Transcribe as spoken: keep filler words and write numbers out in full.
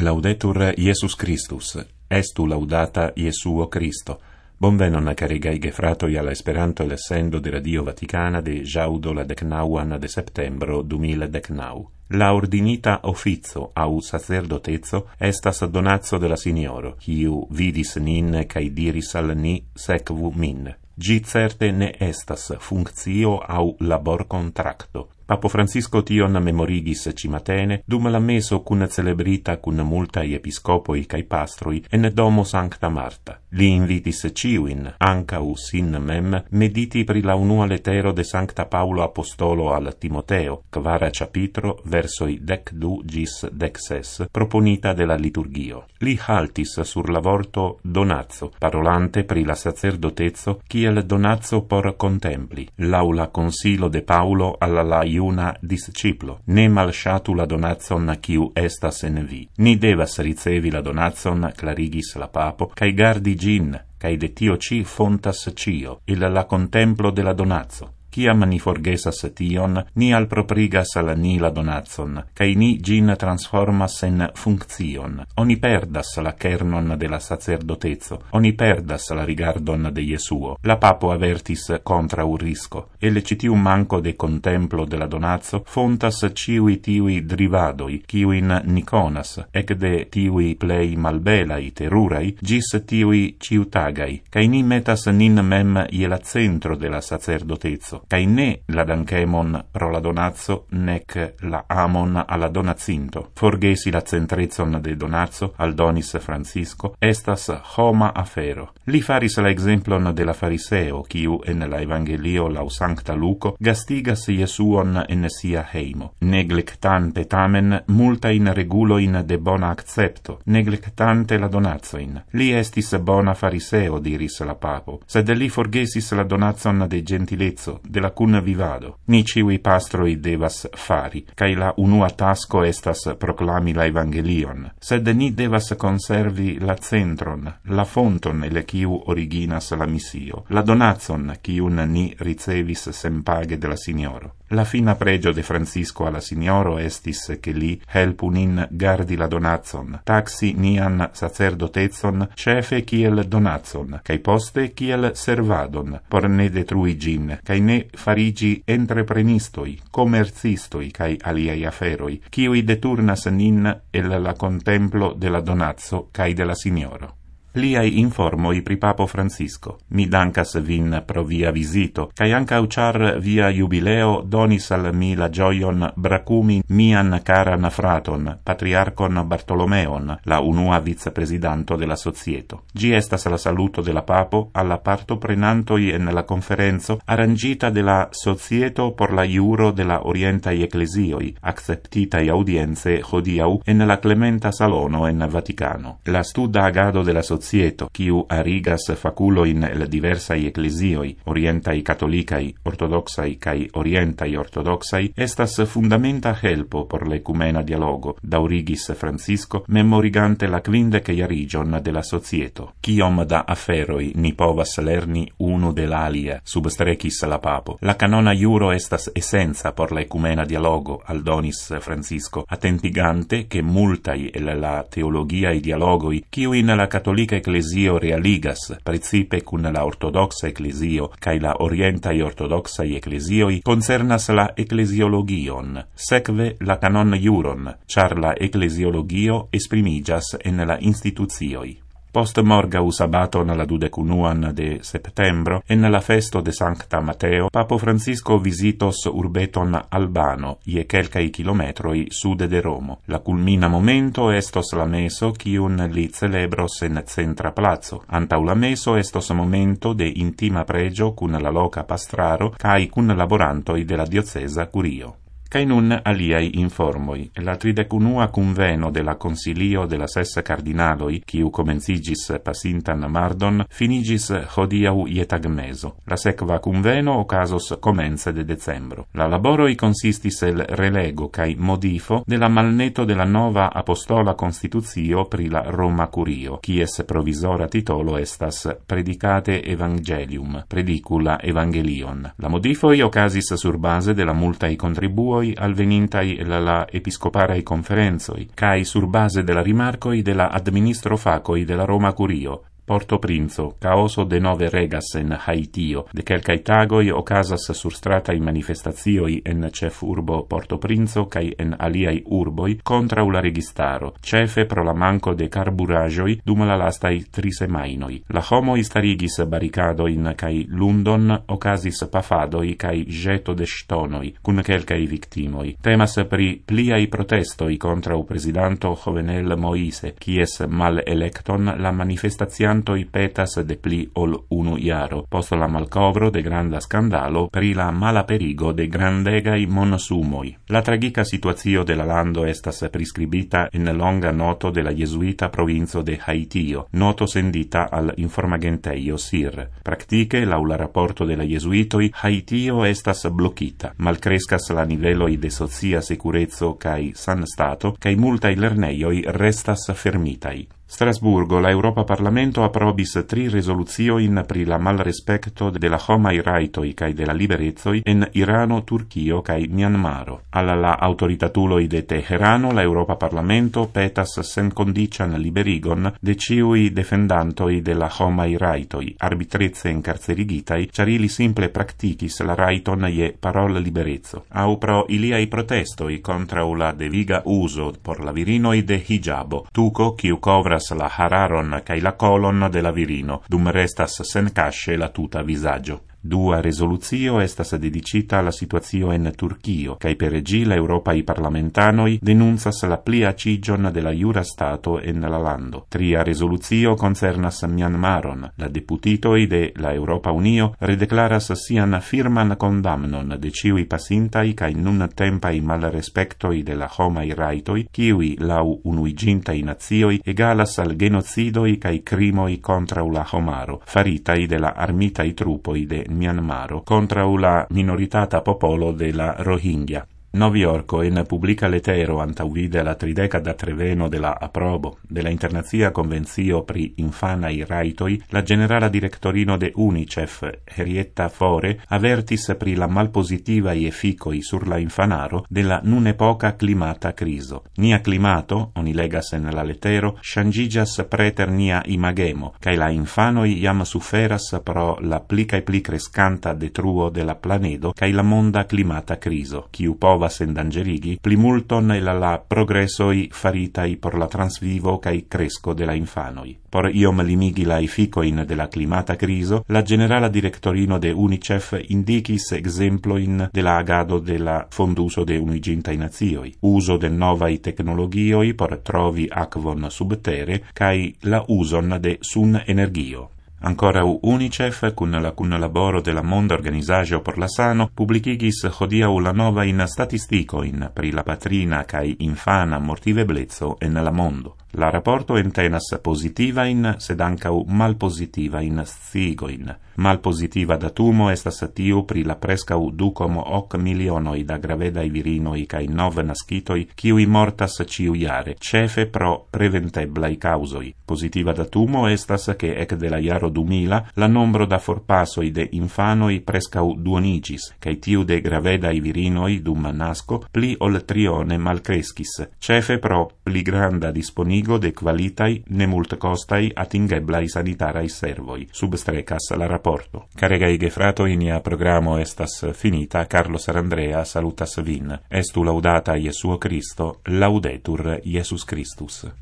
Laudetur Iesus Christus, estu laudata Iesuo Christo. Bonvenon carigai gefratoi alla Esperanto lessendo de Radio Vaticana de jaudo la decnauan de septembro du mil decnau. La ordinita officio au sacerdotezzo estas donatio de la Signoro, quiu vidis nin cae diris al ni sequu min. Gi certe ne estas functio au labor contracto. Papo Francisco tion memorigis cimatene, dum la meso cun celebrita cun multai episcopoi cae pastroi en domo Sancta Marta. Li invitis ciuin, ancau sin mem, mediti pri la unua letero de Sancta Paulo Apostolo al Timoteo, quara capitro, versoi dec du gis dec ses, proponita de la liturgio. Li haltis sur la vorto donazzo, parolante pri la sacerdotezzo, kiel donazzo por contempli, laula consilo de Paulo alla la iuna disciplo, ne malŝatu la donacon kiu estas en vi. Ni devas ricevi la donacon, clarigis la papo, kai gardi gin, kai de tio ci fontas cio, il la contemplo de la donazo. Ciam ni forgesas tion, ni alproprigas al ni la donazon, cae ni gin transformas en funccion. Oni perdas la kernon de la sacerdotezzo, oni perdas la rigardon de Iesuo. La papo avertis contra un risco, e le citium manco de contemplo de la donazzo fontas ciui tiui drivadoi, ciuin ni conas, ec de tiui plei malbelai terurai, gis tiui ciutagai, cae ni metas nin mem iela centro de la sacerdotezzo, cae ne la dankemon pro la donazzo, nec la amon alla donazinto. Forgesi la centrezon de donazzo, al donis Francisco, estas homa afero. Li faris la exemplon de la fariseo, quiu en la Evangelio lau Sancta Luco gastigas Iesuon en sia heimo, neglectante tamen multain reguloin de bona accepto, neglectante la donazzoin. Li estis bona fariseo, diris la papo, sed li forgesis la donazzon de gentilezzo, de la cun vivado. Ni ciui pastroi devas fari, cae la unua tasco estas proclami la Evangelion, sed ni devas conservi la centron, la fonton ele quiu originas la missio, la donazon quiun ni ricevis sempage de la Signoro. La fina pregio de Francisco alla Signoro estis che li helpu nin gardi la donazon, taxi nian sacerdotezon cefe kiel donazon, cae poste kiel servadon, por ne detrui gin, cae ne farigi entreprenistoi, commercistoi cae aliei aferoi, kiui deturnas nin el la contemplo de la donazzo cae de la Signoro. Liai informoi pri Papo Francisco. Mi dankas vin pro via visito, cae ancau char via jubileo donis al mi la gioion bracumi mian caran fraton, patriarcon Bartolomeon, la unua vicepresidanto de la Societo. Gi estas la saluto de la Papo alla partoprenantoi en la conferenzo arrangita de la Societo por la iuro de la Orientai Ecclesioi, acceptitai audienze hodiau en la Clementa Salono en Vaticano. La studa agado de la Societo Societo, quiu arigas faculoin el diversai ecclesioi, orientai catholicai, ortodoxai cae orientai ortodoxai, estas fundamenta helpo por l'ecumena dialogo, daurigis Francisco, memorigante la quindec iarigion de la Societo. Ciom da aferoi ni povas lerni unu de l'alia, substrecis la papo. La canona iuro estas essenza por l'ecumena dialogo, aldonis Francisco, attentigante che multai el la teologiae dialogoi, quiu in la cattolica ecclesio realigas, principe cun la ortodoxa ecclesio, cae la orientai ortodoxai ecclesioi, concernas la ecclesiologion, sekve la canon iuron, char la ecclesiologio esprimigas en la instituzioi. Post morgau sabaton la dudecunuan de septembro, en la festo de Sancta Mateo, Papo Francisco visitos urbeton Albano, ie quelcai kilometroi sude de Romo. La culmina momento estos la meso, cium li celebros en centra plazo. Antau la meso estos momento de intima pregio cun la loca pastraro, cae cun laborantoi de la diocesa Curio. Cae nun aliai informoi. La tridecunua conveno de la Consilio de la ses cardinaloi, quiu comencigis pasintan mardon, finigis hodiau ietagmeso. La sequa conveno ocasos comence de decembro. La laboroi consistis el relego cae modifo de la malneto de la nova apostola constituzio pri la Roma Curio, quies provisora titolo estas Predicate Evangelium, Predicula Evangelion. La modifoi ocasis sur base de la multai contribuoi rimarcoi alvenintai la la episcoparai conferenzoi, cae sur base de la rimarcoi de la administro facoi de la Roma Curio, Porto Princo, caoso de nove regas en Haitio, de quelcae tagoi ocasas sur stratai manifestatioi en cef urbo Porto Princo cae en aliai urboi contra la registaro, cefe pro la manco de carburagioi dum la lastai tri semainoi. La homo starigis barricadoin cae lundon ocasis pafadoi cae jeto de stonoi, cun quelcae victimoi. Temas pri pliai protestoi contra u presidanto Jovenel Moise, quies mal electon la manifestaziantoi petas de pli ol unu iaro, post la malcovro de granda scandalo pri la mala perigo de grandegai monsumoi. La tragica situazio de la lando estas prescribita en longa noto de la jesuita provinzo de Haitio, noto sendita al informagenteio S I R. Practice, lau la rapporto de la jesuitoi, Haitio estas blocita, malcrescas la niveloi de socia securezzo cae san stato, cae multai lerneioi restas fermitai. Strasburgo, la Europa Parlamento aprobis tri resoluzioin pri la malrespecto de la homai raitoi cae de la liberezoi en Irano, Turchio cae Myanmaro. Alla la autoritatuloi de Teherano, la Europa Parlamento petas sen condician liberigon de ciui defendantoi de la homai raitoi, arbitrezze incarcerigitai, char ili simple practicis la raiton je parol liberezzo. Au pro iliai protestoi contra la deviga uso por la virinoi de hijabo, tuco quiu covras la hararon cae la colon de la virino, dum restas sen casce la tuta visagio. Dua resoluzio estas dedicita alla situazio en Turchio, cae per egi la Europai parlamentanoi denunzas la plia cigion de la iura stato en la lando. Tria resoluzio concernas Myanmaron. La deputitoi de la Europa Unio redeclaras sian firman condamnon de ciui pasintai cae nun tempai malrespectoi de la homai raitoi, ciui lau unuigintai nazioi egalas al genocidoi cae crimoi contra la homaro, faritai de la armitai trupoi de Myanmaro contra la minoritata popolo de la Rohingya. Noviorco en publica letero antauvide la tridecada treveno de la aprobo de la Internazia Convenzio pri Infanai Raitoi, la generala directorino de UNICEF, Henrietta Fore, avertis pri la malpositivai efficoi sur la infanaro de la nun epoca climata criso. Nia climato, oni legas en la letero, changigas preter nia imagemo, cae la infanoi iam suferas pro la pli cae pli crescanta detruo de la planedo cae la monda climata criso, quiu povas endangerigi plimulton e la la progressoi faritai por la transvivo cae cresco de la infanoi. Por iom limigi la efficoin de la climata criso, la generala directorino de UNICEF indicis exemploin de la agado de la fonduso de unuigintai nazioi, uso de novai tecnologioi por trovi aquon subtere, cae la uson de sun energio. Ancora UNICEF, cun la cunlaboro de la Monda Organizagio por la Sano, publicigis hodiau la nova in statisticoin pri la patrina cae infana mortiveblezzo en la mondo. La rapporto entenas positivain, sed ancau malpositivain sciigoin. Malpositiva datumo estas tiu pri la prescau du komo ok milionoi da gravedai virinoi cae nov nascitoi, kiui mortas ciujare, cefe pro preventeblai causoi. Positiva datumo estas che ec de la iaro du mila la nombro da forpasoi de infanoi prescau duonigis, cae tiu de gravedai virinoi dum nasco pli ol trione malcrescis, cefe pro pli granda disponigo de qualitai ne multcostai atingeblai sanitarai servoi, substrecas la rapporto. Caregai gefrato in ia programo estas finita. Carlo Sarandrea salutas vin. Estu laudata Iesuo Cristo, laudetur Iesus Christus.